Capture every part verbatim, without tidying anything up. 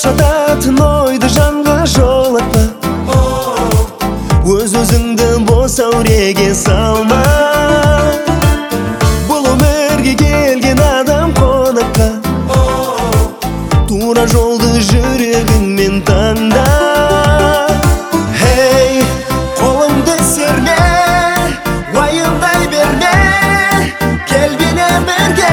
Шататын ойды жанға жолатпа, өз-өзіңді бос әуреге салма. Бұл өмірге келген адам қонаққа, тура жолды жүрегіңмен таңда. Хей, қолыңды серме, уайымдай берме, кел менен бірге.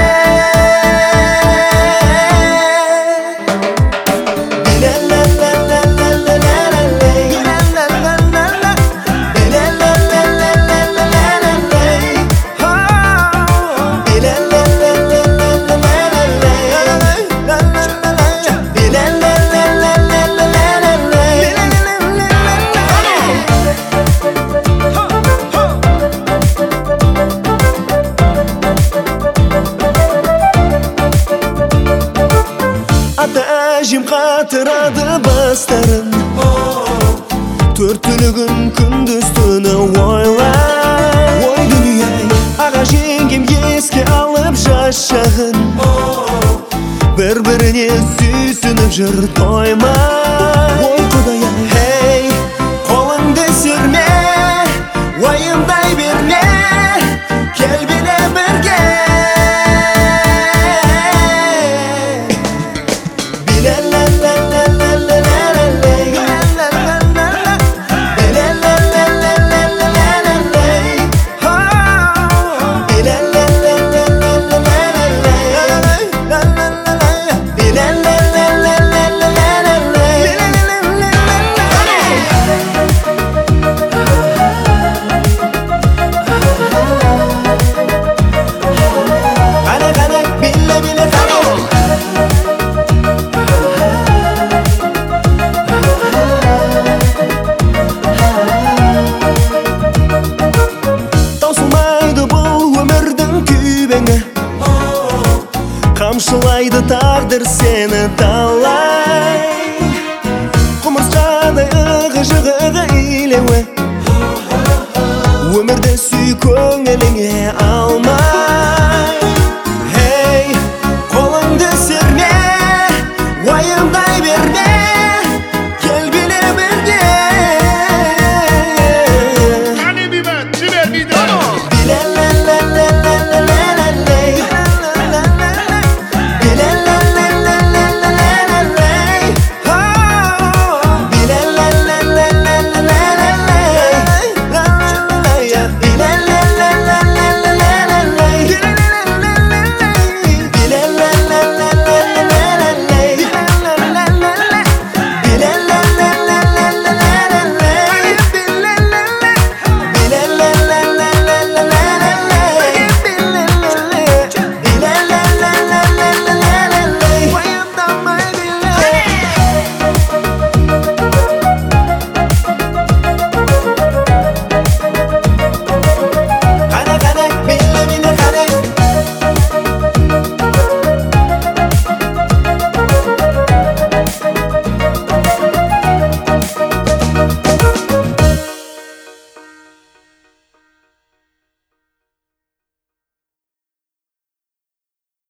Ата-әжем қатырады бастарын, төрт түлігін күндіз түні ойлай. Ой дүние-ай, аға жеңгем еске алып жас шағын, бір-біріне сүйсініп жүр тоймай. Ой құдай-ай, хей, қолыңды серме, уайымдай берме, кел менен бірге. Қамшылайды тағдыр сені талай, құмырсқадай ығы-жығы илеуі, өмірді сүй көңіліңе алма.